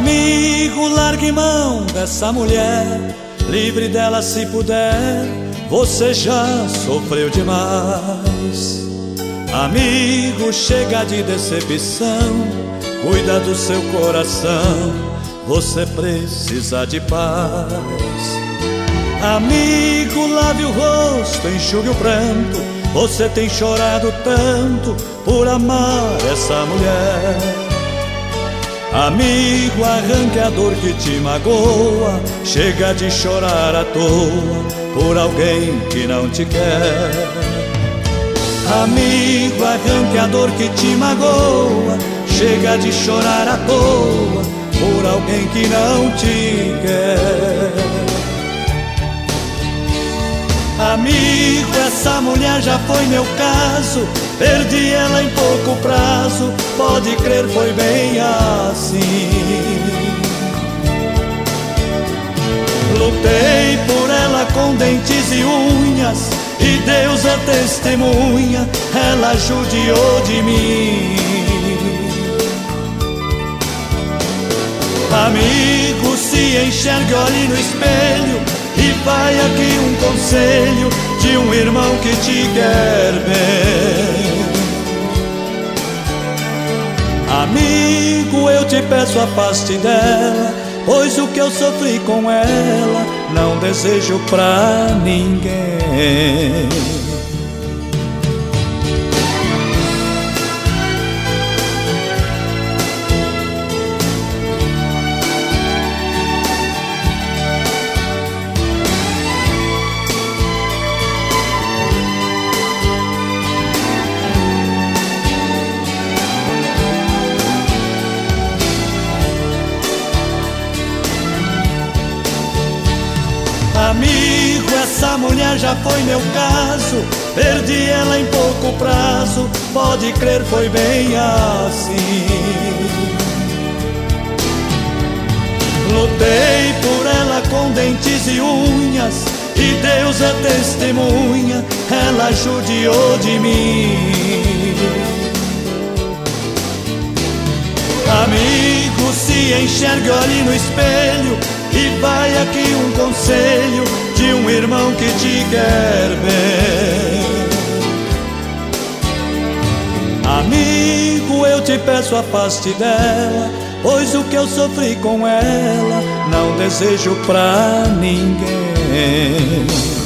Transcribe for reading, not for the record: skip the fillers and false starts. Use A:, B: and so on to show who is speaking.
A: Amigo, largue mão dessa mulher, livre dela se puder, você já sofreu demais. Amigo, chega de decepção, cuida do seu coração, você precisa de paz. Amigo, lave o rosto, enxugue o pranto, você tem chorado tanto por amar essa mulher. Amigo, arranque a dor que te magoa, chega de chorar à toa por alguém que não te quer. Amigo, arranque a dor que te magoa, chega de chorar à toa por alguém que não te quer. Amigo, essa mulher já foi meu caso, perdi ela em pouco prazo, pode crer, foi bem assim. Lutei por ela com dentes e unhas, e Deus é testemunha, ela judiou de mim. Amigo, se enxergue, olhe no espelho, e vai aqui um conselho de um irmão que te quer bem. Amigo, eu te peço, afaste dela, pois o que eu sofri com ela não desejo pra ninguém. Amigo, essa mulher já foi meu caso, perdi ela em pouco prazo, pode crer, foi bem assim. Lutei por ela com dentes e unhas, e Deus é testemunha, ela judiou de mim. Amigo, se enxergue, olhe no espelho, e vai aqui um conselho de um irmão que te quer bem. Amigo, eu te peço, afaste dela, pois o que eu sofri com ela não desejo pra ninguém.